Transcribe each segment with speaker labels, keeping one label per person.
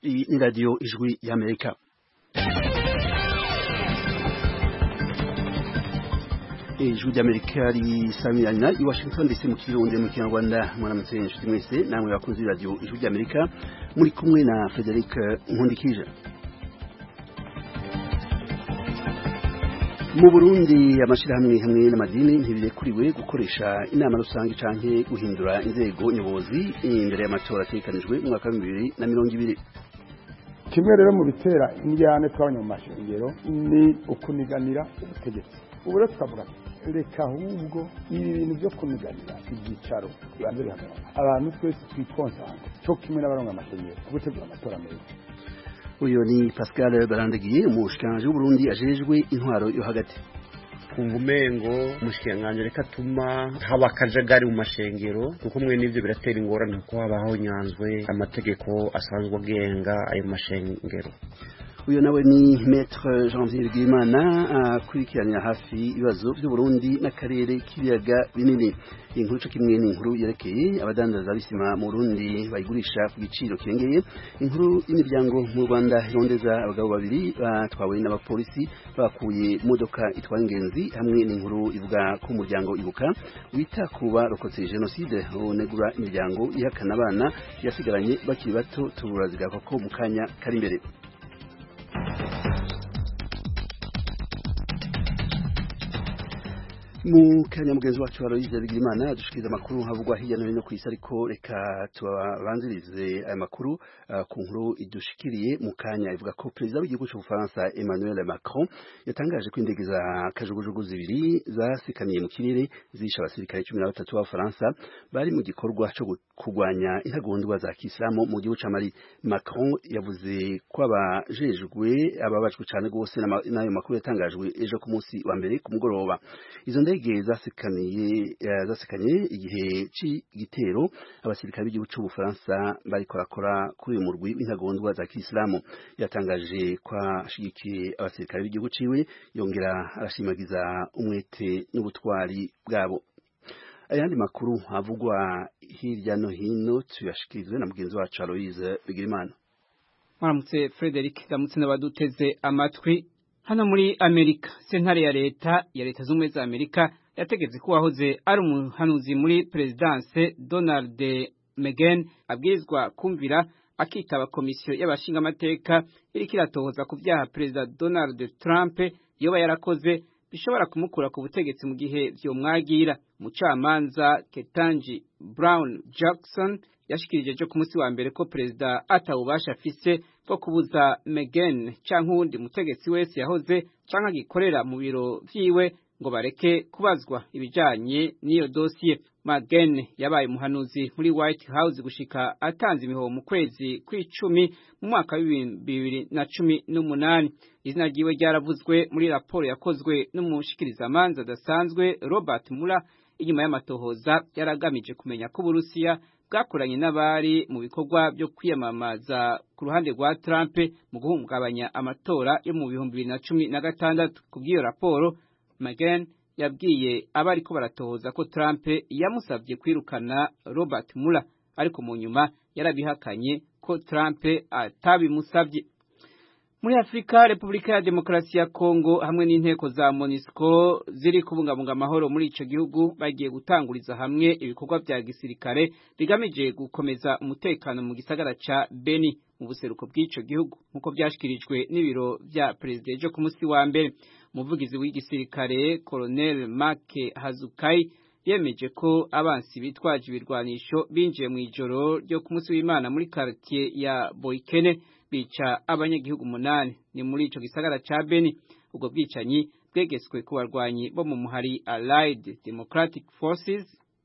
Speaker 1: Iyi ni radiyo ijwi y'Amerika. Ijwi ry'Amerika risamirana i Washington DC mu Kirundi mu Kinyarwanda. Mwaramutse inshuti mwese, namwe bakunzi radiyo ijwi ry'Amerika, muri kumwe na Frederic Nkundikije. Mu Burundi amashirahamwe hamwe n'amadini ntibirekuriwe gukoresha inama rusange canke guhindura inzego nyobozi imbere y'amatora ategekanijwe mu mwaka wa 2020.
Speaker 2: Kimwe rero mu bitera indyane tw'abanyamashengero ni ukuniganira ubutegetsi. Ubu rero tukavuga reka ahubwo ibi bintu byo kuniganira ibyicaro bibanze bihagarara, abantu twese twikonsante cyo kimwe n'abaronga amashengero gutegura amatora meza.
Speaker 1: Uyo ni Pascal Barandagiye, umushikiranganje w'Uburundi ajejwe intwaro yo hagati.
Speaker 3: Kumva umengo umushikiranganje reka tuma haba akajagari mu mashengero, kuko mwe n'ivyo biratera ingorane ko habaho nyanzwe amategeko asanzwe agenga ayo mashengero.
Speaker 1: Uyo nawe ni Maître Janvier Bigimana akurikiranira hafi ibibazo by'Uburundi n'akarere k'ibiyaga binini. Inkuru cyo kimwe n'inkuru yerekeye abadandaza bisima mu Burundi bayigurisha ku giciro kirengeye. Inkuru y'imiryango mu Rwanda irondeza abagabo babiri batwawe n'abapolisi bakuye imodoka itwara ingenzi, hamwe n'inkuru ivuga ko umuryango Ibuka wita kuba rokotse genocide unegura imiryango ihakana abana yasigaranye bakiri bato. Turazigaka ko mu kanya kari imbere. Mu kanya mugenzi wacu Aloise Bigimana dushikiriza amakuru havugwa hirya no hino ku isi, ariko reka tubanzirize aya makuru ku nkuru idushikiriye mu kanya ivuga ko perezida w'igihugu cy'Ubufaransa Emmanuel Macron yatangaje ko indege za kajugujugu zibiri zasikaniye mu kirere zisha abasirikare 13 b'Abafaransa bari mu gikorwa cyo kurwanya intagondwa za Kisilamu mu gihugu ca Mali. Macron yavuze ko abajejwe ababajwe cyane gose n'ayo makuru yatangajwe ejo ku munsi wa mbere ku mugoroba. Izo ndege zasikanye igihe c'igitero abasirikare b'igihugu c'Ubufaransa bariko bakora kuri uyu murwi w'intagondwa za Kisilamu. Yatangaje ko ashigikiye abasirikare b'igihugu ciwe, yongera arashimagiza umwete n'ubutwari bwabo. Ayandi makuru havugwa hirya no hino tuyashikirizwe na mugenzi wacu Aloise Bigimana.
Speaker 4: Mwaramutse Frederic, gamutse n'abaduteze amatwi. Hano muri Amerika, sentare ya leta z'ubumwe za Amerika yategetse ko wahoze ari umuhanuzi muri presidence Donald Megan abwirizwa kumvira akitaba komisiyo y'abashinga amateka iriko iratohoza ku vyaha Perezida Donald Trump yoba yarakoze bishobora kumukura ku butegetsi mu gihe vyomwagira. Umucamanza Ketanji Brown Jackson yashikirije cyo ku munsi wa mbere ko perezida atawubasha afise bwo kubuza Megan canke uwundi mutegetsi wese yahoze canke agikorera mu biro vyiwe ngo bareke kubazwa ibijanye n'iyo dosiye. Megan yabaye umuhanuzi muri White House gushika atanze imihoho mu kwezi kw'icumi mu mwaka wa 2018. Izina ryiwe ryaravuzwe muri raporo yakozwe n'umushikirizamanza adasanzwe Robert Mueller inyuma y'amatohoza yaragamije kumenya ko Uburusiya bwakoranye n'abari mu bikorwa byo kwiyamamaza ku ruhande rwa Trump mu guhungabanya amatora yo mu 2016. Kubw'iyo raporo, Megan yabwiye abari ko baratohoza ko Trump yamusabye kwirukana Robert Mueller, ariko mu nyuma yarabihakanye ko Trump atabimusabye. Muri Afrika, Repubulika ya Demokarasi ya Kongo hamwe n'inteko za MONUSCO ziri kubungabunga amahoro muri ico gihugu bagiye gutanguriza hamwe ibikorwa vya gisirikare bigamije gukomeza umutekano mu gisagara ca Beni mu buseruko bw'ico gihugu, nkuko byashikirijwe n'ibiro vya president ejo ku munsi wa mbere. Umuvugizi w'igisirikare Colonel Mark Hazukai yemeje ko abansi bitwaje ibirwanisho binjiye mu ijoro ryo ku munsi w'Imana muri quartier ya Boikene bica abanyagihugu 8 ni muri ico gisagara ca Beni. Ubwo bwicanyi bwegeswe ku barwanyi bo mu muhari Allied Democratic Forces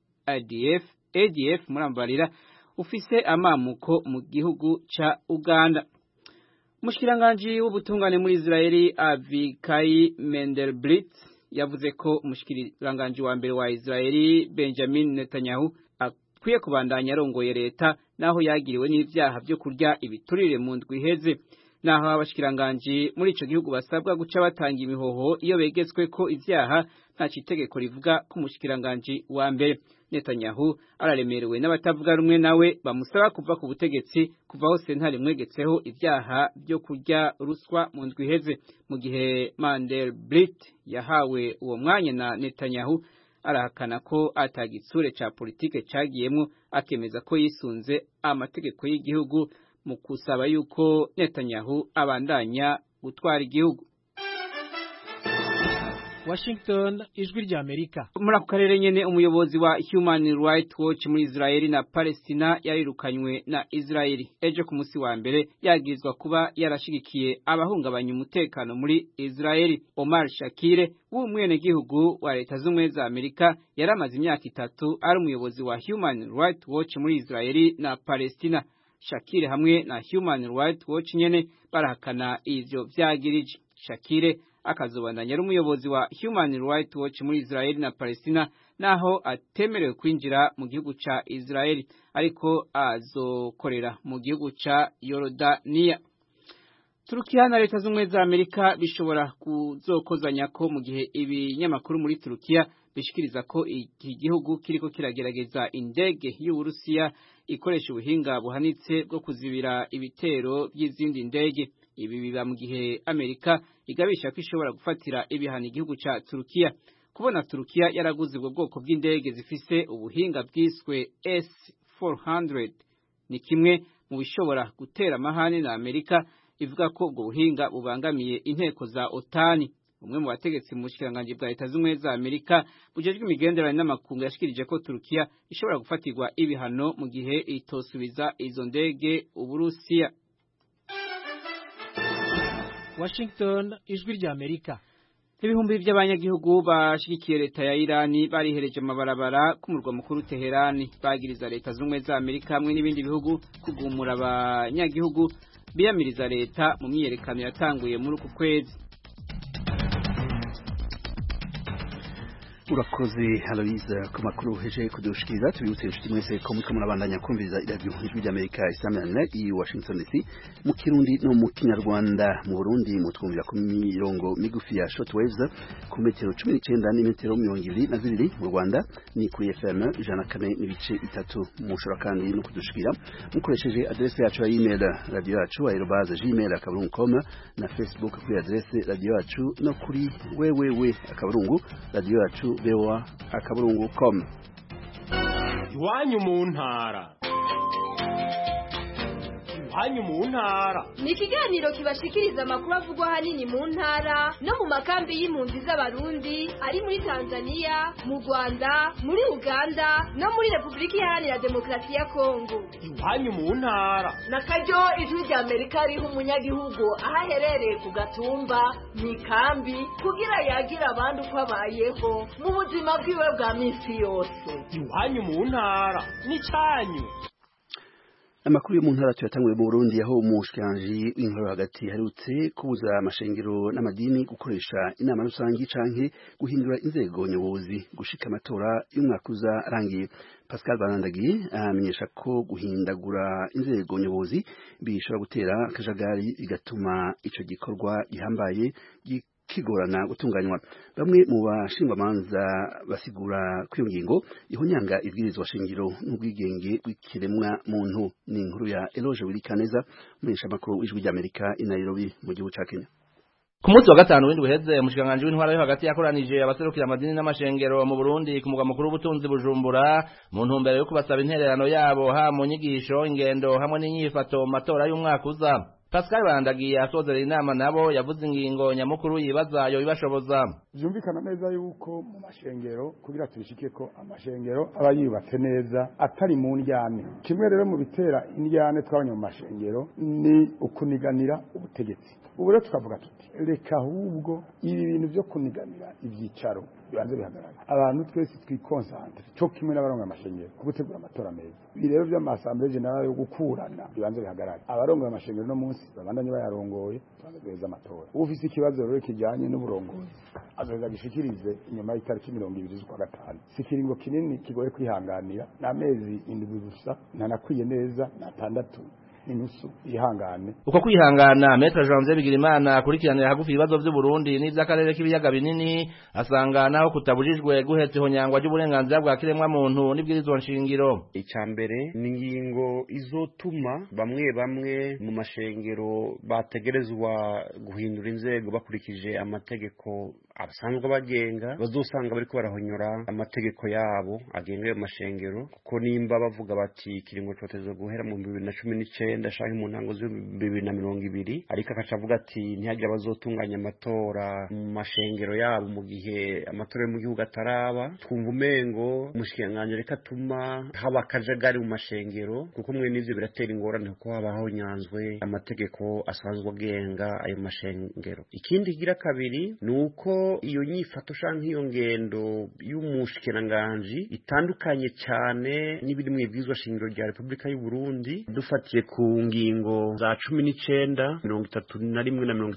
Speaker 4: ADF murambarira ufise amamuko mu gihugu ca Uganda. Umushikiranganje w'ubutungane muri Israeli Avikai Mendelblit yavuze ko umushikiranganje wa mbere wa Israeli Benjamin Netanyahu akwiye kubandanya arongoye leta naho yagiriwe n'ivyaha byo kurya ibiturire mu ndwi iheze. Naho abashikiranganje muri ico gihugu basabwa guca batanga imihoho iyo begetswe ko ivyaha nta itegeko rivuga ko umushikiranganje wa mbere. Netanyahu araremerewe n'abatavuga rumwe nawe bamusaba kuva ku butegetsi kuva hose ntari mwegetseho ivyaha byo kurya ruswa mu ndwi iheze. Mu gihe Mandelblit yahawe uwo mwanya na Netanyahu, arahakana ko atagitsure ca politike cagiyemwo, akemeza ko yisunze amategeko y'igihugu mu kusaba yuko Netanyahu abandanya gutwara igihugu.
Speaker 5: Washington, ijwi rya Amerika.
Speaker 4: Muri ako karere nyene umuyobozi wa Human Rights Watch muri Israeli na Palestina yarirukanywe na Israeli ejo ku musi wa mbere, yagizwa kuba yarashigikiye abahungabanya umutekano muri Israeli. Omar Shakire w'umwenegihugu wa Leta Zunze za Amerika yaramaze imyaka 3 ari umuyobozi wa Human Rights Watch muri Israeli na Palestina. Shakire hamwe na Human Rights Watch nyene barahakana ivyo vyagirije. Shakire akazobandanya ari umuyobozi wa Human Rights Watch muri Israeli na Palestina, naho atemerewe kwinjira mu gihugu ca Israeli, ariko azokorera mu gihugu ca Yorodaniya. Turukiya na Leta Zunze za Amerika bishobora kuzokozanya ko mu gihe ibinyamakuru muri Turukiya bishikiriza ko iki gihugu kiriko kiragerageza indege y'Uburusiya ikoresha ubuhinga buhanitse bwo kuzibira ibitero by'izindi ndege. Ibi biba mu gihe Amerika igabisha ko ishobora gufatira ibihano igihugu ca Turukiya. Kubona Turukiya yaraguze ubwo bwoko bw'indege zifise ubuhinga bwiswe S-400 ni kimwe mu bishobora gutera amahane na Amerika ivuga ko ubwo buhinga bubangamiye inteko za OTAN. Umwe mu bategetsi mu bushikiranganje bwa Leta Zunze za Amerika bujejwe imigenderanire n'amakungu yashikirije ko Turukiya ishobora gufatirwa ibihano mu gihe itosubiza izo ndege Uburusiya.
Speaker 5: Washington, ijwi rya Amerika.
Speaker 4: Ibihumbi by'abanyagihugu bashigikiye leta ya Irani barihereje amabarabara ku murwa mukuru Teherani, bagiriza Leta Zunze za Amerika hamwe n'ibindi bihugu kugumura abanyagihugu biyamiriza leta mu myiyerekano yatanguye muri uku kwezi.
Speaker 1: Urakoze Aloise ku makuru heje kudushikiriza. Tubibutse inshuti mwese ko muriko murabandanya kumviriza iradiyo ijwi ry'Amerika isamirana i Washington DC mu Kirundi no mu Kinyarwanda. Mu Burundi mutwumvira ku mirongo migufi ya shortwaves ku metero 19 n'imetero 22, mu Rwanda ni kuri FM 104.3. Mushobora kandi no kudushikira mukoresheje adresse yacu ya email radio yacu @gmail.com na Facebook kuri adresse radio yacu no kuri www.radio yacu VOA@com.
Speaker 6: Iwanyu mu ntara. Iwanyu mu ntara
Speaker 7: ni ikiganiro kibashikiriza amakuru avugwa hanini mu ntara no mu makambi y'impunzi z'abarundi ari muri Tanzania, mu Rwanda, muri Uganda no muri Republika Iharanira Demokarasi ya Kongo.
Speaker 6: Iwanyu mu ntara
Speaker 8: na karyo ijwi rya Amerika riha umunyagihugu aho aherereye ku gatumba mu ikambi kugira yagira abandi uko abayeho mu buzima bwiwe bwa minsi yose.
Speaker 6: Iwanyu mu ntara ni cyanyu.
Speaker 1: Amakuru yo mu ntara tuyatanguye mu Burundi aho umushikiranganje w'intwaro hagati harutse kubuza amashengero n'amadini gukoresha inama rusangi canke guhindura inzego nyobozi gushika amatora y'umwaka uza arangiye. Pascal Barandagiye amenyesha ko guhindagura inzego nyobozi bishobora gutera akajagari bigatuma ico gikorwa gihambaye kigorana gutunganywa. Bamwe mu bashingwamanza basigura kwiyo ngingo ihonyanga ibwirizwa shingiro n'ubwigenge bw'ikiremwa muntu. Ni inkuru ya Eloge Wilikaneza umumenyesha makuru w'ijwi ry'Amerika i Nairobi mu gihugu ca Kenya.
Speaker 9: Ku munsi wa gatanu w'indwi uheze umushikiranganje w'intwara yo hagati yakoranije abaserukira amadini n'amashengero mu Burundi ku mugwa mukuru w'ubutunzi Bujumbura mu ntumbero yo kubasaba intererano yabo ha mu nyigisho ingendo hamwe n'inyifato mu matora y'umwaka uza. Pascal Barandagiye asozera inama nabo yavuze ingingo nyamukuru yibaza yo ibashoboza.
Speaker 2: Byumvikana neza yuko mu mashengero kugira tubishike ko amashengero aba yubatse neza atari mu ndyane. Kimwe rero mu bitera indyane twabanye mu mashengero ni ukuniganira ubutegetsi. Ubu rero tukavuga tuti reka ahubwo ibi bintu byo kuniganira ibyicaro bibanze bihagarara. Abantu twese twikonsantre cyo kimwe n'abaronga amashengero kugutegura amatora meza. Ibi rero by'amasambere general yo gukurana bibanze bihagarara. Abaronga amashengero no munsi babandanye bayarongoye twazageza amatora. Ufise ikibazo rero kijanye n'uburongozi azoza gishikirize inyuma y'itariki 20 z'ukwa gatanu. Sikiringo kinini kigoye kwihanganira n'amezi indwi gusa ntanakwiye neza na 6 n'intusu ihangane.
Speaker 9: Uko kwihangana Maître Janvier Bigirimana akurikiranira hagufi ibibazo by'u Burundi n'ivy'akarere k'ibiyaga binini asanga naho kutabujijwe guhetsa ihonyangwa ry'uburenganzira bwa kiremwa muntu n'ibwirizwa nshingiro.
Speaker 3: Icambere ni ingingo izotuma bamwe mu mashengero bategerezwa guhindura inzego bakurikije amategeko abasanzwe bagenga bazosanga bariko barahonyora amategeko yabo agenga ayo mashengero kuko nimba bavuga bati kiringo coteze guhera mu 2019 shanke mu ntango zo 2020 ariko akacavuga ati ntihagire bazotunganya amatora mu mashengero yabo mu gihe amatora yo mu gihugu ataraba twumva umengo umushikiranganje reka tuma haba akajagari mu mashengero kuko mwe n'ivyo biratera ingorane kuko habaho nyanzwe amategeko asanzwe agenga ayo mashengero. Ikindi kigira kabiri nuko iyo nyifato shanke iyo ngendo y'umushikiranganje itandukanye cyane n'ibiri mu ibwizwa shingiro rya Republika y'u Burundi dufatiye ku ngingo za 19 31 na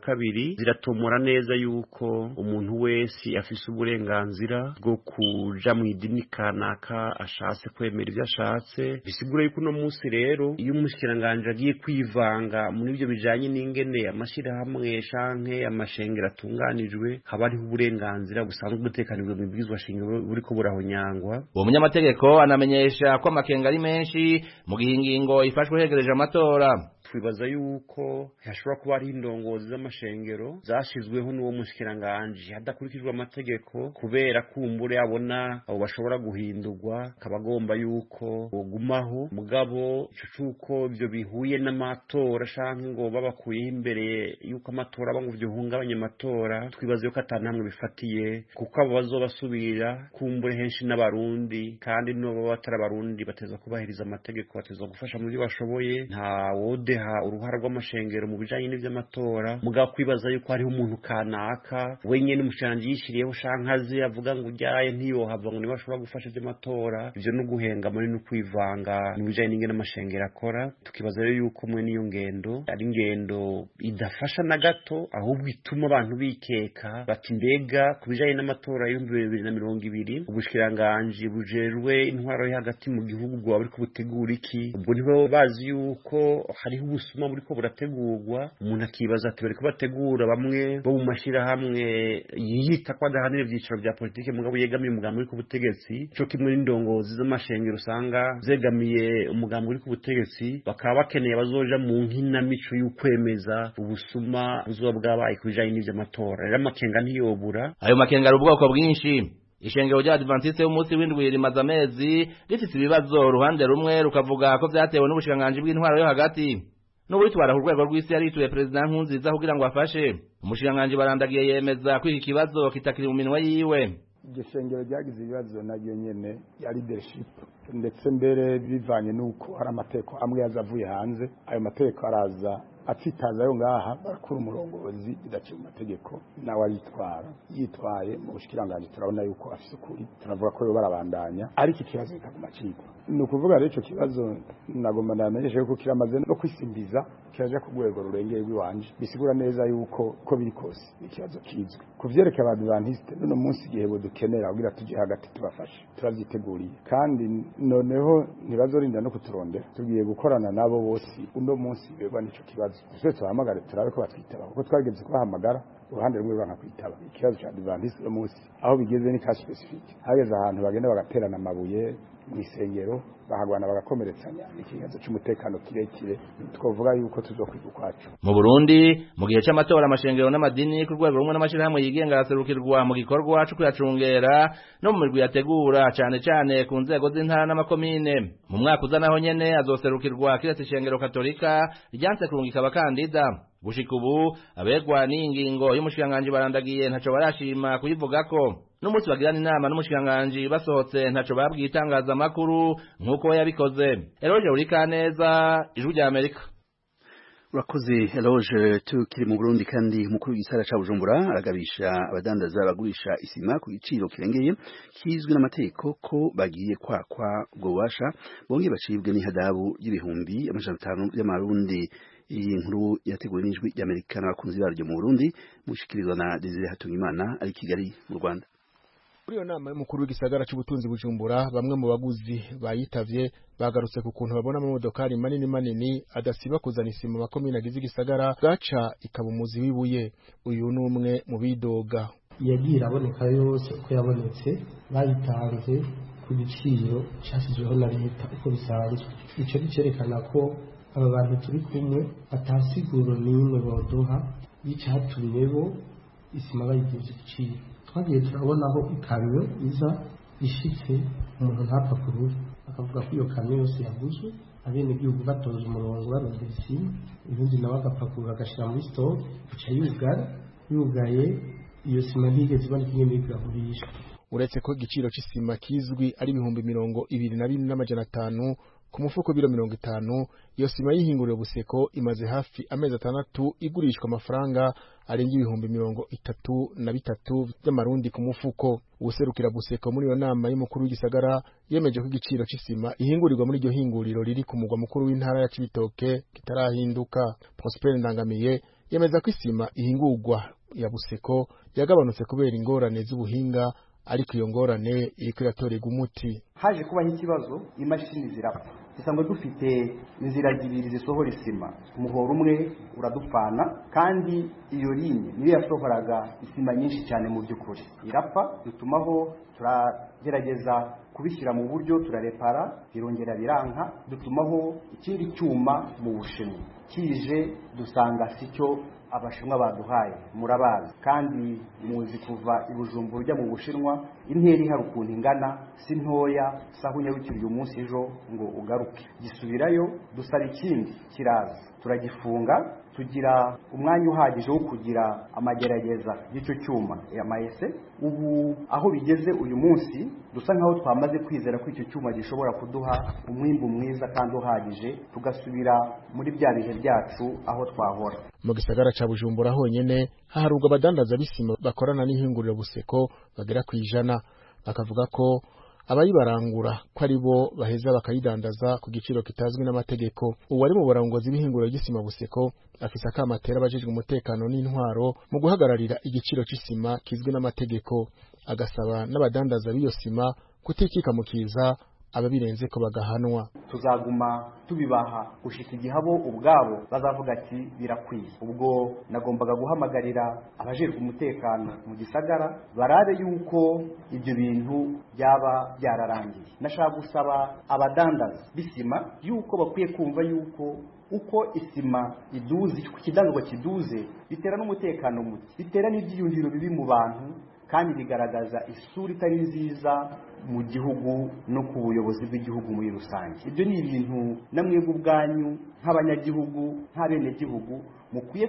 Speaker 3: 32 ziratomora neza yuko umuntu wese afise uburenganzira bwo kuja mu idini kanaka ashatse kwemera ibyo ashatse. Bisigura yuko no munsi rero iyo umushikiranganje agiye kwivanga muri ibyo bijanye n'ingene amashirahamwe shanke amashengero atunganijwe haba hariho uburenganzira busanzwe gutekanirwa mu bwizwa shingiro buriko burahonyangwa.
Speaker 9: Uwo munyamategeko anamenyesha ko amakenga ari menshi mu gihe ingingo ifashwe hegereje amatora.
Speaker 3: Twibaza yuko hashobora kuba ari indongozi z'amashengero zashizweho n'uwo mushikiranganje hadakurikijwe amategeko kubera kumbure abona abo bashobora guhindurwa kabagomba yuko bogumaho mugabo ico cuko ivyo bihuye n'amatora shanke ngo babakuye imbere yuko amatora aba ngo vyohungabanye amatora. Twibaza yuko atanamwe bifatiye kuko abo bazobasubira kumbure henshi n'abarundi kandi no batara abarundi bateza kubahiriza amategeko bateza gufasha mu byo bashoboye nta wode uruhara rw'amashengero mu bijanye n'ivy'amatora mugabo kwibaza yuko hariho umuntu kanaka wenyene umushanje yishiriyeho shankazi avuga ngo ujyaye ntiyohava ngo niba ashobora gufasha ivy'amatora. Ivyo no guhenga muri no kwivanga mu bijanye n'ingene amashengero akora. Tukibaza rero yuko mwe niyo ngendo ari ngendo idafasha na gato ahubwo ituma abantu bikeka bati mbega ku bijanye n'amatora y'ibihumbi 2020 ubushikiranganje bujerwe intwaro yo hagati mu gihugu bwa buriko butegura iki ubwo nibo bazi yuko hariho ubusuma buriko burategurwa. Umuntu akibaza ati bariko bategura bamwe bo mu mashirahamwe yiyita ko adahanira ivyiciro vya politike mugabo yegamiye umugambi uri ku butegetsi cyo kimwe n'indongozi z'amashengero usanga zegamiye umugambi uri ku butegetsi bakaba bakeneye bazoja mu nkinamico y'ukwemeza ubusuma buzoba bwabaye ku bijanye n'ivy'amatora. Rero amakenga ntiyobura.
Speaker 9: Ayo makenga ari ubwoko bwinshi. Ishengero rya Adventiste y'umunsi w'indwi rimaze amezi rifite ibibazo uruhande rumwe rukavuga ko vyatewe n'ubushikanganje bw'intwaro yo hagati n'ubutwara ku rwego rw'isi yarituye President Nkurunziza kugira ngo afashe. Umushikanganje barandagiye yemeza ko iki kibazo kitakiri mu minwe yiwe.
Speaker 2: Iryo shengero ryagize ibibazo naryo nyene ya leadership ndetse mbere bivanye n'uko hari amategeko amwe yazavuye hanze. Ayo mategeko araza atsitaza yo ngaha barakura umurongozi bidaciye mu mategeko nawe aritwara yitwaye mu bushikiranganje turabona yuko afise ukuri turavuga ko yo barabandanya ariko ikibazo kikaguma cigwa. Ni ukuvuga rero ico kibazo nagomba ndamenyeshe yuko kiramaze no kwisimbiza kiraje ku rwego rurengeye rw'iwanje bisigura neza yuko ko biri kose ikibazo kizwe kuvyerekeye Abadventiste none munsi igihe dukenera kugira tuje hagati tubafashe turavyiteguriye kandi noneho ntibazorinda no kuturondera tugiye gukorana nabo bose uno munsi beba nico kibazo twese tuhamagare turabe ko batwitaba kuko twageze kubahamagara uruhande rumwe rwanka kwitaba. Ikibazo cya Adventiste munsi aho bigeze ni ka specific hageze ahantu bagenda bagaterana amabuye mu isengero bahagwana bagakomeretsanya ikibazo cy'umutekano kirekire twovuga yuko tuzokwiga kwacu.
Speaker 9: Mu Burundi mu gihe cy'amatora amashengero n'amadini ku rwego rumwe n'amashirahamwe yigenga araserukirwa mu gikorwa cyo kuyacungera no mu mirwi yategura cyane ku nzego z'intara n'amakomine. Mu mwaka uzanaho nyene azoserukirwa kiretse ishengero katolika ryanse kurungika abakandida. Gushika ubu abegwa n'ingingo y'umushikanganje barandagiye ntaco barashima kuyivugako. N'umunsi bagirana inama n'umushikanganje basohotse ntaco babwiye itangazamakuru nk'uko yabikoze. Eloge Urikaneza, Ijwi rya Amerika.
Speaker 1: Urakoze Eloge. Tukiri mu Burundi kandi umukuru w'igisara ca Bujumbura aragabisha abadandaza bagurisha isima ku giciro kirengeye kizwi n'amategeko ko bagiye kwakwa ubwo bubasha bongeye bacibwe n'ihadabu y'ibihumbi 500 y'amarundi. Iyi nkuru yateguwe n'Ijwi ry'Amerika n'abakunzi baryo mu Burundi mushikirizwa na Desire Hatungimana ari Kigali mu Rwanda.
Speaker 10: Muri iyo nama y'umukuru w'igisagara cy'ubutunzi Bujumbura bamwe mu baguzi bayitavye bagarutse ku kuntu babona mu modokari manini adasiba kuzana isima makomine agize igisagara gaca ikaba umuzi w'ibuye. Uyu ni umwe mu bidoga.
Speaker 11: Yagiye iraboneka yose uko yabonetse bayitanze ku giciro cyashyizweho na leta uko bisanzwe. Icyo cyerekana ko aba bantu turi kumwe atasiguro n'imwe boduha y'icyatumye bo isima bayiduza igiciro. Twagiye turabonaho ikamyo iza ishitse umuntu ntapfa kuruha akavuga ko iyo kamyo yose yaguzwe abenegihugu batonze umurongo barondera isima, ibindi nawe agapakurura agashyira muri store ica yugaye iyo sima ntigeze iboneka ingene iriko iragurishwa.
Speaker 10: Uretse ko igiciro c'isima kizwi ari 22,500 ku mufuko biro 50, iyo sima y'ihinguriro Buseko imaze hafi amezi 6 igurishwa amafaranga arenga 33,000 by'amarundi ku mufuko. Userukira Buseko muri iyo nama y'umukuru w'igisagara yemeje ko igiciro c'isima ihingurirwa muri iryo hinguriro riri ku mugwa mukuru w'intara ya Cibitoke kitarahinduka. Prosper Ndangamiye yemeza ko isima ihingurwa ya Buseko yagabanutse kubera ingorane z'ubuhinga, ariko iyo ngorane iriko iratorerwa umuti.
Speaker 12: Haje kubaho ikibazo imashini zirapfa. Isanzwe dufite inzira zibiri zisohora isima, umuhoro umwe uradupfana kandi iyo linye niyo yasohoraga isima nyinshi cyane mu by'ukuri irapfa. Dutumaho turagerageza kubishyira mu buryo turarepara birongera biranka, dutumaho ikindi cyuma mu Bushinwa kije dusanga sicyo Abashinwa baduhaye murabazi kandi muzi kuva ibujumbura ujya mu Bushinwa intera ihari ukuntu ingana si ntoya sahunya w'ikiryo umunsi ejo ngo ugaruke gisubirayo dusaba ikindi kiraza turagifunga tugira umwanya uhagije wo kugira amagerageza y'icyo cyuma ya maese. Ubu aho bigeze uyu munsi dusa nkaho twamaze kwizera ko icyo cyuma gishobora kuduha umwimbu mwiza kandi uhagije tugasubira muri bya bihe byacu aho twahora.
Speaker 10: Mu gisagara ca Bujumbura honyene haharurwa abadandaza b'isima bakorana n'ihinguriro Buseko bagera ku 100, bakavuga ko abayibarangura ko ari bo baheza bakayidandaza ku giciro kitazwi n'amategeko. Uwari mu barongozi b'ihinguriro ry'isima Buseko afise akamatera abajejwe umutekano n'intwaro mu guhagararira igiciro c'isima kizwi n'amategeko, agasaba n'abadandaza b'iyo sima kutikika mu kiza ababirenze ko bagahanwa.
Speaker 12: Tuzaguma tubibaha gushika igihabo ubwabo bazavuga ati birakwiye. Ubwo nagombaga guhamagarira abajejwe umutekano mu gisagara barabe yuko ibyo bintu byaba byararangiye. Nashaka gusaba abadandaza bisima yuko bakwiye kumva yuko uko isima iduze ikidandazwa kiduze bitera n'umutekano muke, bitera n'ibyiyumviro bibi mu bantu kandi bigaragaza isura itari nziza mu gihugu no ku buyobozi bw'igihugu muri rusange. Ibyo ni ibintu namwebwe ubwanyu nk'abanyagihugu nk'abenegihugu mukwiye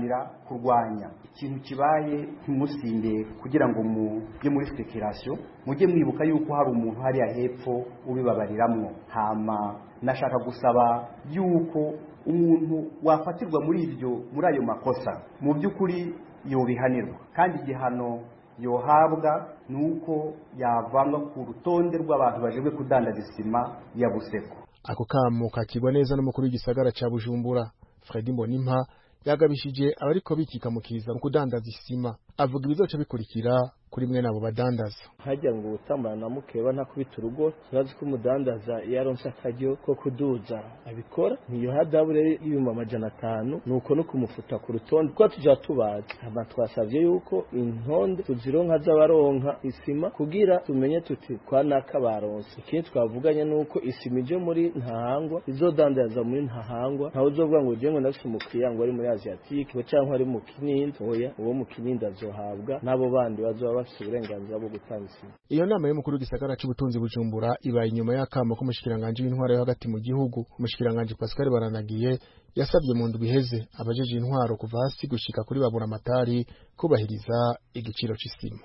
Speaker 12: kurwanya. Ikintu kibaye ntimusinde kugira ngo mujye muri speculation, mujye mwibuka yuko hari umuntu hariya hepfo ubibabariramwo. Hama nashaka gusaba yuko umuntu wafatirwa muri ayo makosa mu by'ukuri yobihanirwa kandi igihano yohabwa nuko yavanga ku rutonde rw'abantu bajejwe kudandaza isima ya Buseko.
Speaker 10: Ako kamo kakibwa neza n'umukuru w'igisagara ca Bujumbura Fredy Mbonimpa yagabishije abariko bikika mu kiza mu kudandaza isima, avuga ibizoca bikurikira kuri mwe nabo badandaza.
Speaker 13: Hajya ngo utambana na mukeba ntakubita urugo, kibazo ko umudandaza yaronse akaryo ko kuduza abikora niyo hadabure y'ibihumbi 500 nuko no kumufuta ku rutonde ko tuja tubaza. Aba twasavye yuko intonde tuzironka z'abaronka isima kugira tumenye tuti kwa nakabaronse. Ikindi twavuganye nuko isima ije muri Ntahangwa izodandaza muri Ntahangwa, ntawe uzovuga ngo je ngo ndafise umukiriya ngo ari muri Asiatique we canke ari mu Kinindo, oya uwo mu Kinindo azohabwa nabo bandi bazoba bafite uburenganzira bwo gutanga isima.
Speaker 10: Iyo nama y'umukuru w'igisagara c'ubutunzi Bujumbura ibaye inyuma y'akamo ko umushikiranganje w'intwaro yo hagati mu gihugu. Umushikiranganje Pascal Baranagiye yasabye mu ndwi iheze abajeje intwaro kuva hasi gushika kuri baburamatari kubahiriza igiciro c'isima.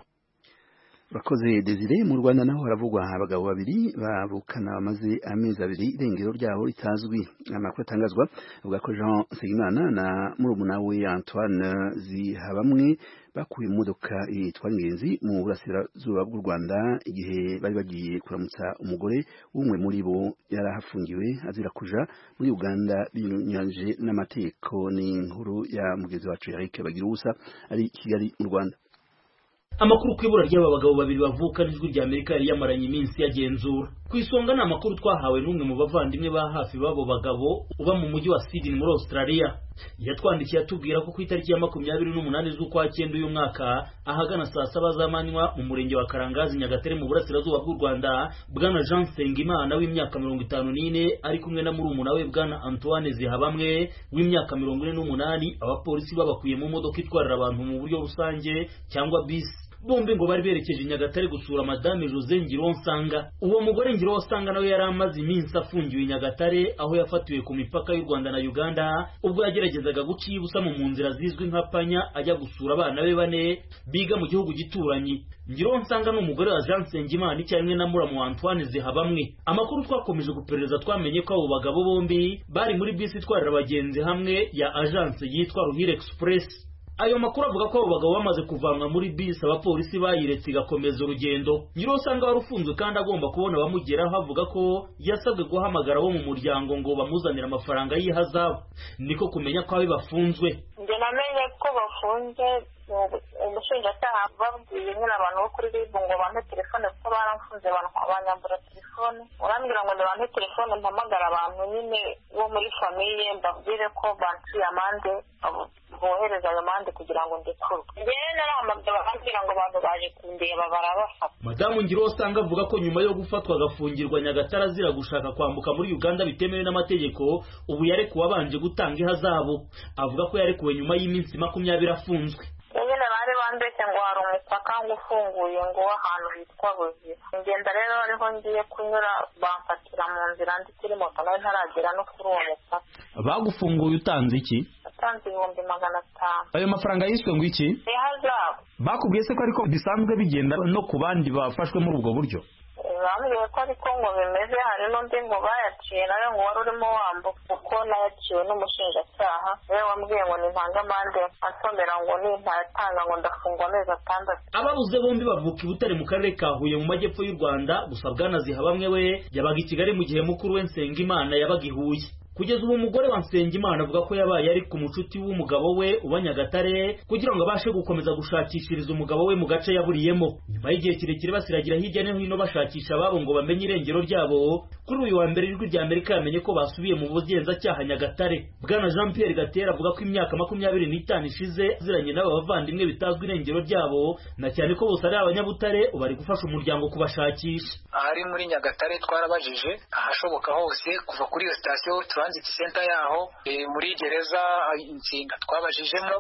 Speaker 1: Urakoze Desire. Mu Rwanda naho haravugwa abagabo babiri babukana bamaze amezi abiri irengero ryabo ritazwi. Amakuru atangazwa avuga ko Jean Segimana na murumuna we Antoine Zihabamwe bakuye mu modoka itwara ingenzi mu burasirazuba bw'u Rwanda igihe bari bagiye kuramutsa umugore umwe muri bo yarahafungiwe azira kuja muri Uganda binyuranyije n'amategeko. Ni inkuru ya mugenzi wacu Eric Bagirusa ari Kigali mu Rwanda.
Speaker 14: Amakuru kwibura ry'aba bagabo babiri bavuka n'ijwi rya Amerika yari yamaranye iminsi yagenzura. Ku isonga ni amakuru twahawe n'umwe mu bavandimwe ba hafi babo bagabo uba mu mujyi wa Sydney muri Australia. Yatwandikiye atubwira ko ku itariki ya 28 z'ukwa 9 uyu mwaka ahagana saa 7 z'amanywa mu murenge wa Karangazi Nyagatare mu burasirazuba bw'u Rwanda, bwana Jean Sengimana w'imyaka 54 ari kumwe na murumuna we bwana Antoine Zihabamwe w'imyaka 48 abapolisi babakuye mu modoka itwarira abantu mu buryo rusange cyangwa bisi. Bombi ngo bari berekeje Nyagatare gusura Madame Jose Ngironsanga. Uwo mugore Ngironsanga nawe yari amaze iminsi afungiwe Nyagatare aho yafatiwe ku mipaka y'u Rwanda na Uganda ubwo yageragezaga guciye ubusamo mu nzira zizwi nka panya ajya gusura abana be bane biga mu gihugu gituranyi. Ngironsanga n'umugore wa Jean Sengimana icyarimwe na muramu Antoine Zihabamwe. Amakuru twakomeje guperereza twamenye ko abo bagabo bombi bari muri bisi itwarira abagenzi hamwe ya agence yitwa Ruhire Express. Ayo makuru avuga ko abo bagabo bamaze kuvanwa muri bisi abapolisi bayiretse igakomeza urugendo. Ngironsanga wari ufunzwe kandi agomba kubona abamugeraho avuga ko yasabwe guhamagara abo mu muryango ngo bamuzanire amafaranga y'ihazabu. Niko kumenya ko bafunzwe.
Speaker 15: Nje namenye ko bafunze umushinjacyaha babwiye nyine abantu bo kuri RIB ngo bampe telefone kuko baramfunze banyambura telefone. Urambwira ngo ndabampe telefone mpamagara abantu nyine bo muri famiye mbabwire ko banciye amande bohereza ayo mande kugira ngo ndekurwe. Njyewe narahamagara bambwira ngo abantu baje kundeba barabafata.
Speaker 14: Madamu Ngironsanga avuga ko nyuma yo gufatwa agafungirwa Nyagatare azira gushaka kwambuka muri Uganda bitemewe n'amategeko, ubu yarekuwe abanje gutanga ihazabu. Avuga ko yarekuwe nyuma y'iminsi 20 afunzwe.
Speaker 15: Nyine bari bandetse ngo hari umupaka ngo ufunguye ngo ahantu hitwa Buziba. Ngenda rero ariho ngiye kunyura bamfatira mu nzira ndi kuri moto nayo ntaragera no kuri uwo mupaka.
Speaker 14: Bagufunguye utanze iki?
Speaker 15: Utanze 500.
Speaker 14: Ayo mafaranga yiswe ngo iki?
Speaker 15: Ihazabu.
Speaker 14: Bakubwiye se ko ariko bisanzwe bigenda no ku bandi bafashwe muri ubwo buryo?
Speaker 15: Bambwiye ko ariko ngo bimeze, hari n'undi ngo bayaciye nawe ngo wari urimo wambuka kuko nayaciwe n'umushinjacyaha we wambwiye ngo nintanga amande ansomera ngo nintayatanga ngo ndafungwa amezi 6.
Speaker 14: Ababuze bombi bavuka i Butare mu karere ka Huye mu majyepfo y'u Rwanda, gusa bwana Zihabamwe we yabaga i Kigali mu gihe mukuru we Nsengimana yabaga i Huye. Kugeza ubu umugore wa Nsengimana avuga ko yabaye ari ku mucuti w'umugabo we uba Nyagatare kugira ngo abashe gukomeza gushakishiriza umugabo we mu gace yaburiyemo. Nyuma y'igihe kirekire basiragira hirya no hino bashakisha ababo ngo bamenye irengero ryabo, kuri uyu wa mbere ijwi rya Amerika yamenye ko basubiye mu bugenzacyaha Nyagatare. Bwana Jean Pierre Gatera avuga ko imyaka 25 ishize aziranye n'aba bavandimwe bitazwi irengero ryabo, na cyane ko bose ari abanyabutare bari gufasha umuryango kubashakisha.
Speaker 16: Ari muri Nyagatare twarabajije ahashoboka hose kuva kuri iyo station transit center yaho, muri gereza Insinga twabajijemo,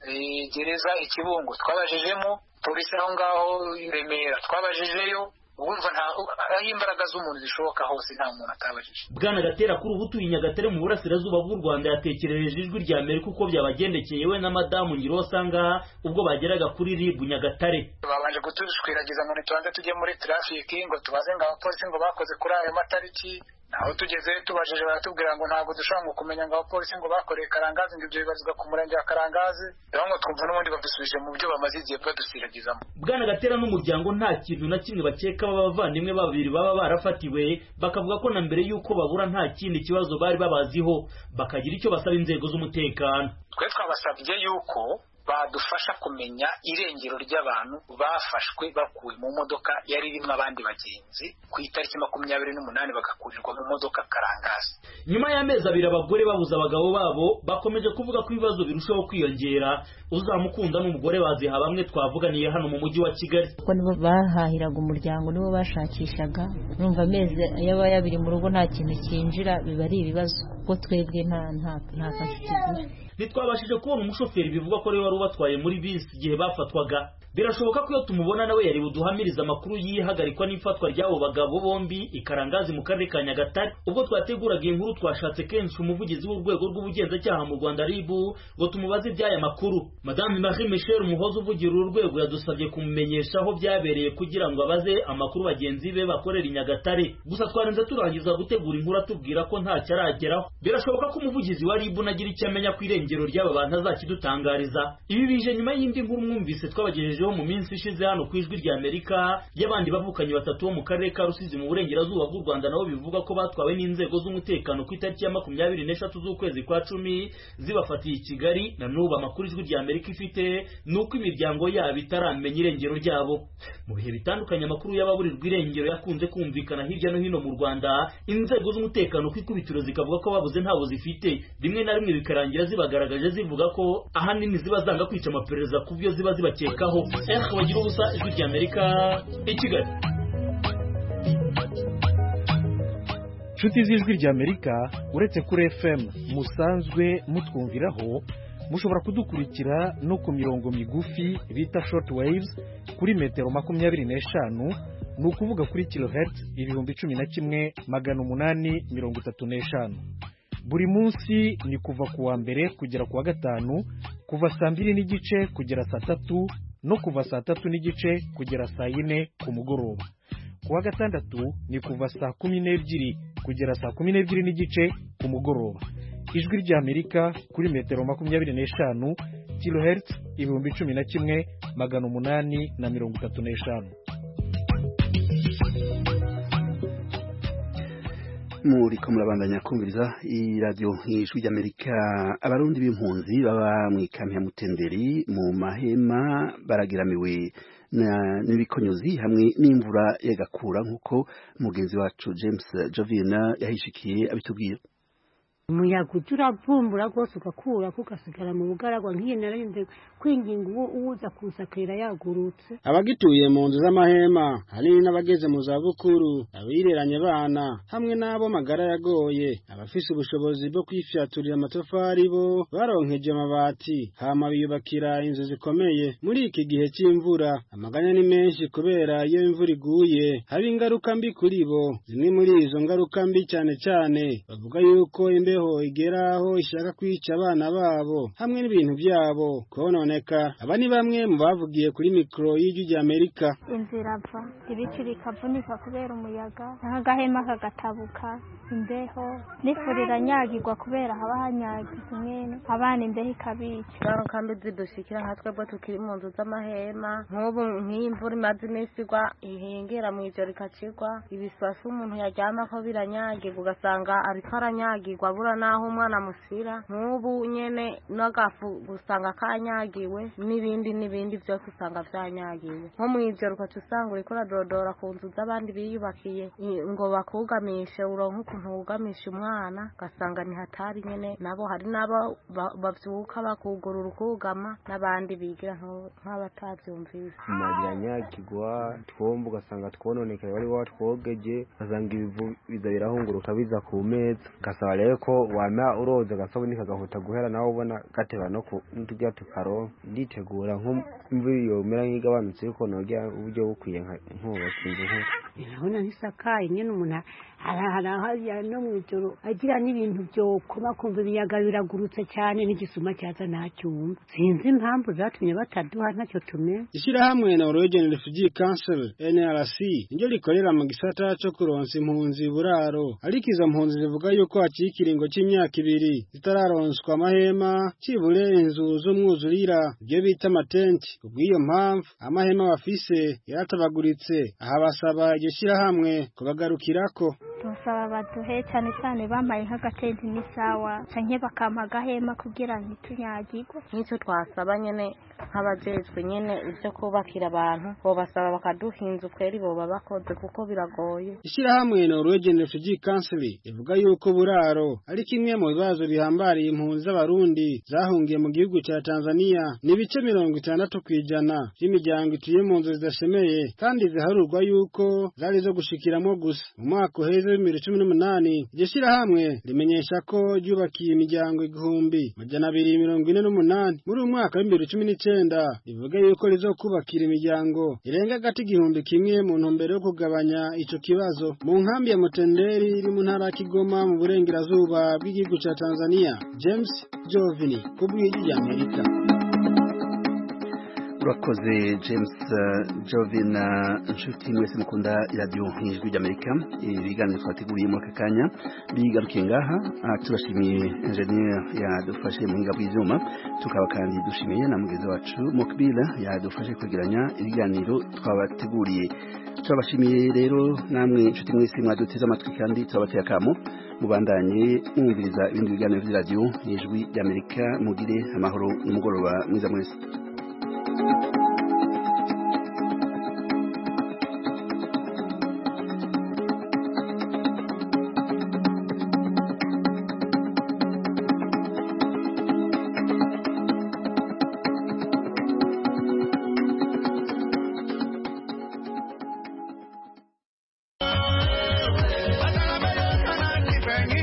Speaker 16: gereza Ikibungo twabajijemo, polisi aho ngaho i Remera twabajijeyo. Ubumva nta imbaraga z'umuntu zishoboka hose nta muntu atabajije.
Speaker 14: Bwana Gatera kuri ubu tuyi Nyagatare mu burasirazuba bw'u Rwanda yatekerereje ijwi rya Amerika uko byabagendekeye we na madamu Ngironsanga ubwo bageraga kuri RIB Nyagatare.
Speaker 16: Babanje kutushwiragiza ngo nitubanze tujye muri traffic ngo tubaze ngo abapolisi ngo bakoze kuri ayo matariki. Aho tugeze tubajije baratubwira ngo ntabwo dushaka kumenya ngo abapolisi ngo bakoreye Karangazi ngo ibyo bibazwa ku murenge wa Karangazi, rero ngo twumva n'ubundi badusubije mu byo bamaze igihe badusiragizamo.
Speaker 14: Bwana Gatera n'umuryango nta kintu na kimwe bakeka abavandimwe babiri baba barafatiwe, bakavuga ko na mbere y'uko babura nta kindi kibazo bari babaziho, bakagira icyo basaba inzego z'umutekano.
Speaker 16: Twe twabasabye yuko badufasha kumenya irengero ry'abantu bafashwe bakuwe mu modoka yari irimo abandi bagenzi ku itariki 28 bagakurirwa mu modoka Karangazi.
Speaker 14: Nyuma y'amezi 2 abagore babuze abagabo babo bakomeje kuvuga ko ibibazo birushaho kwiyongera. Uzamukunda n'umugore baziha bamwe twavuganiye hano mu mujyi wa Kigali.
Speaker 17: Ko nibo bahahiraga umuryango nibo bashakishaga, numva amezi yaba yabiri mu rugo nta kintu kinjira biba ari ibibazo kuko twebwe nta kazi tugira.
Speaker 14: Ntitwabashije kubona umushoferi bivuga ko rero wari ubatwaye muri bisi igihe bafatwaga. Birashoboka ko iyo tumubona nawe yari buduhamiriza amakuru yihagarikwa n'ifatwa ry'abo bagabo bombi i Karangazi mu karere ka Nyagatare. Ubwo twateguraga inkuru twashatse kenshi umuvugizi w'urwego rw'ubugenzacyaha mu Rwanda RIB ngo tumubaze iby'aya makuru. Madame Marie Michel Umuhoza uvugira uru rwego yadusabye kumumenyesha aho byabereye kugira ngo abaze amakuru bagenzi be bakorera i Nyagatare. Gusa twarenze turangiza gutegura inkuru atubwira ko nta cyarageraho. Birashoboka ko umuvugizi wa RIB nagira icyo amenya ku irengero ry'aba bantu azakidutangariza. Ibi bije nyuma y'indi nkuru mwumvise twabagejeje twabagejeho mu minsi ishize hano ku ijwi rya Amerika y'abandi bavukanyi batatu bo mu karere ka Rusizi mu burengerazuba bw'u Rwanda nabo bivuga ko batwawe n'inzego z'umutekano ku itariki ya 24 z'ukwezi kwa 10 zibafatiye i Kigali. Na n'ubu amakuru ijwi rya Amerika ifite nuko imiryango yabo itaramenya irengero ryabo. Mu bihe bitandukanye amakuru y'ababurirwa irengero yakunze kumvikana hirya no hino mu Rwanda, inzego z'umutekano ku ikubitiro zikavuga ko babuze ntabo zifite, rimwe na rimwe bikarangira zibagaragaje zivuga ko ahanini ziba zanga kwica amaperereza ku byo ziba zibakekaho. Bagira ubusa ijwi rya Amerika i Kigali.
Speaker 5: Nshuti z'ijwi rya Amerika, uretse kuri FM musanzwe mutwumviraho, mushobora kudukurikira no ku mirongo migufi bita short waves kuri metero 25, ni ukuvuga kuri kilohertz 11,835. Buri munsi ni kuva kuwa mbere kugera kuwa gatanu, kuva saa 2:30 kugera saa 3 no kuva saa 3:30 kugera saa 4 ku mugoroba. Kuwa gatandatu ni kuva saa 12 kugera saa 12:30 ku mugoroba. Ijwi rya Amerika kuri metero 25 kilohertz 11,835.
Speaker 1: muri ko murabandanya kumviriza radio y'ijwi rya Amerika. Abarundi b'impunzi baba mu ikambi ya Mutenderi mu mahema baragiramiwe n'ibikonyuzi hamwe n'imvura yagakura nkuko mugenzi wacu James Jovina yahishikiye abitubwira.
Speaker 18: Umuyaga uravumbura rwose ugakura kugasigara mu bugaragwa nk'iyo narinze kwinginga uza kusakira yagurutse.
Speaker 19: Abagituye mu nzu z'amahema hari n'abageze mu za bukuru, abireranye bana hamwe n'abo magara yagoye, abafise ubushobozi bwo kwifyaturira amatafari bo baronkeje amabati hama biyubakira inzu zikomeye. Muri iki gihe cy'imvura amaganya ni menshi kubera iyo imvura iguye hari ingaruka mbi kuri bo. Zimwe muri izo ngaruka mbi cyane cyane bavuga yuko igeraho ishaka kwica abana babo hamwe n'ibintu byabo kononeka. Aba ni bamwe mu bavugiye kuri mikro y'ijwi rya Amerika.
Speaker 20: Inzira va ibiti bikavunika kubera umuyaga, n'agahema kagatabuka, imbeho n'ifurira nyagirwa kubera haba hanyagirwa nyene, abana imbeho ikabica.
Speaker 21: Ngaruka mbi zidushikira nka twebwe tukiri mu nzu z'amahema, nk'ubu nk'imvura imaze iminsi igwa ihengera mu ijoro ikacigwa, ibisasu umuntu yaryama ko biranyagirwa ugasanga ariko aranyagirwa naho umwana musira, nk'ubu nyene n'agafu gusanga kanyagiwe n'ibindi byose usanga byanyagiwe. Nko mw'ijoro ukaca usanga uriko uradodora ku nzu z'abandi biyubakiye ngo bakugamishe, uronka ukuntu wugamisha umwana ugasanga ni hatari nyene. Nabo hari n'abo bavyuka bakugurura ukugama n'abandi bigira nk'abatavyumvise.
Speaker 22: Biranyagirwa twomba ugasanga twononekaye, wari watwogeje ugasanga ibivu biza birahunguruka biza ku meza, ugasaba rero ko wama uroza gasabuni kagahuta guhera nawe ubona gateba no kutujya tukaro. Nditegura nk'imvura yomera nk'igabanutse yuko nogya uburyo bukwiye nk'ubakinze
Speaker 18: urabona nk'isakaye nyene umuntu hariya no mw'ijoro agira n'ibintu byo kuba kumva ibiyaga biragurutse cyane n'igisuma cyaza ntacyumva. Sinzi impamvu zatumye bataduha ntacyo tumenye.
Speaker 19: Ishyirahamwe Norwegian Refugee Council NRC niryo rikorera mu gisata cyo kuronsa impunzi buraro, ariko izo mpunzi zivuga yuko hakiri ikiringo cy'imyaka 2 zitararonswa amahema cibure inzu z'umwuzurira ibyo bita amatenti. Kubw'iyo mpamvu amahema bafise yaratabaguritse. Aha basaba iryo shyirahamwe kubagarukirako.
Speaker 20: Tubasaba baduhe cyane cyane bambaye nk'agatenti n'isawa canke bakampa agahema kugira ntitunyagirwe.
Speaker 21: Nk'icyo twasaba nyene nk'abajejwe nyene ibyo kubakira abantu bo basaba bakaduha inzu kweri boba bakoze kuko biragoye.
Speaker 19: Ishyirahamwe Norwegian Refugee Council ivuga yuko buraro ari kimwe mu bibazo bihambariye impunzi z'abarundi zahungiye mu gihugu cya Tanzania. Nibice 60% by'imiryango ituye mu nzu zidashemeye kandi ziharurwa yuko zari zo gushikiramo gusa. Mu mwaka uheze 2018 iryo shyirahamwe rimenyesha ko ryubakiye imiryango 1248. Muri uyu mwaka wa 2019 rivuga yuko rizokubakira imiryango irenga gati 1,000 mu ntumbero yo kugabanya ico kibazo. Mu nkambi ya Mutenderi iri mu ntara ya Kigoma mu burengerazuba bw'igihugu cya Tanzania. James Jovini kubw'ijwi rya Amerika.
Speaker 1: urakoze James Jovin inshuti mwese mukunda radio Ijwi ry'Amerika ibiganiro twateguriye mu kakanya bigarukiye ngaha turashimiye engineer yadufashe mu ngabo y'ivyuma tukaba kandi dushimiye na mugeze wacu Mokbila yadufashe kwegeranya ibiganiro twabateguriye turabashimiye rero namwe inshuti mwese mwaduteze amatwi kandi turabateye akamo mubandanye mwumviriza ibindi biganiro vya radio Ijwi ry'Amerika mugire amahoro n'umugoroba mwiza mwese